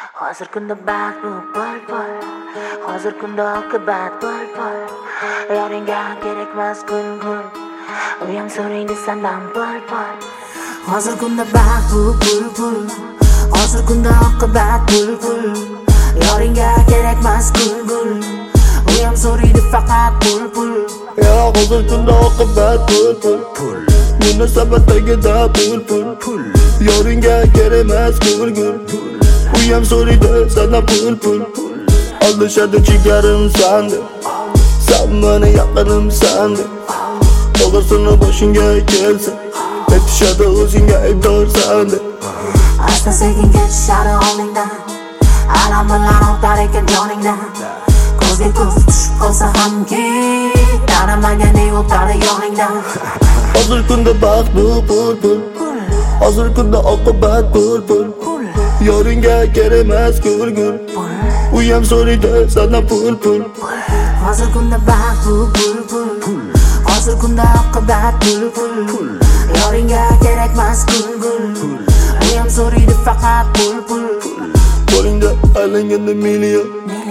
Hozir kunda baxt bu pul. Hozir kunda oqibat pul. Yoringga kerakmas gul. Uyam so'raydi sendan pul. Hozir kunda baxt bu pul. Hozir kunda oqibat pul. Yoringga kerakmas gul. Uyam so'raydi faqat pul. Ya hozir kunda oqibat pul. Munosabat tagida pul. Yoringga kerakmas gul. Uyam so'raydi sendan pul. Aldashadi jigarim sandi, sen meni yaqinim sandi. To'g'risini boshingga kelsa, aytishadi o'zingga aybdor sandi. Asta sekin ketishadi oldingdan, alamlar o'tar ekan joningdan. Ko'zga ko'z tushib qolsa hamki, tanimagandek o'tadi yoningdan. Hozir kunda baxt bu pul. Hozir kunda oqibat pul. Yoringga kerakmas gul. Uyam so'raydi sendan pul. Hozir kunda baxt bu pul. Hozir kunda oqibat pul. Yoringga kerakmas gul. Uyam so'raydi faqat pul. Qo'lingda aylanganda million.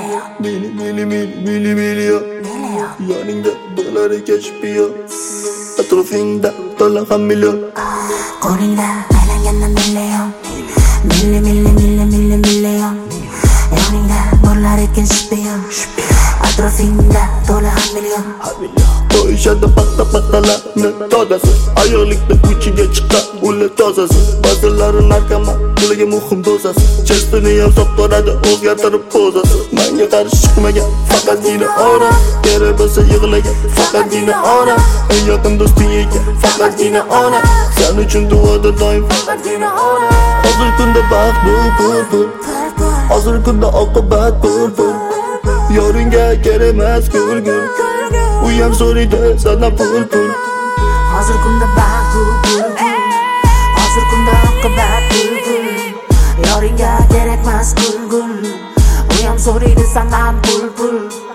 Million. Yoningda dollar kashpiyon. Atrofingda dollar ham million. Qo'lingda aylanganda million. Million. Yoningda dollar kashpiyon. Atrofingda dollar ham million. Qo'yishadi paxtalarni tozasi, ayyorlikda uchiga chiqqan ular tozasi. Ba'zilari narkoman, bularga muhim dozasi. Chestini ham soptoradi, o'zgartirib pozasi. Menga qarshi chiqmagan faqatgina ona, kerak bo'lsa yig'lagan faqatgina ona. Eng yaqin do'sting ekan faqatgina ona. Sen uchun duoda doim faqatgina ona. Hozir kunda baxt bu pul. Hozir kunda oqibat pul. Yoringga kerakmas gul. Uyam so'raydi sendan pul. Hozir kunda baxt bu pul. Hozir kunda oqibat pul. Yoringga kerakmas gul. Uyam so'raydi sendan pul.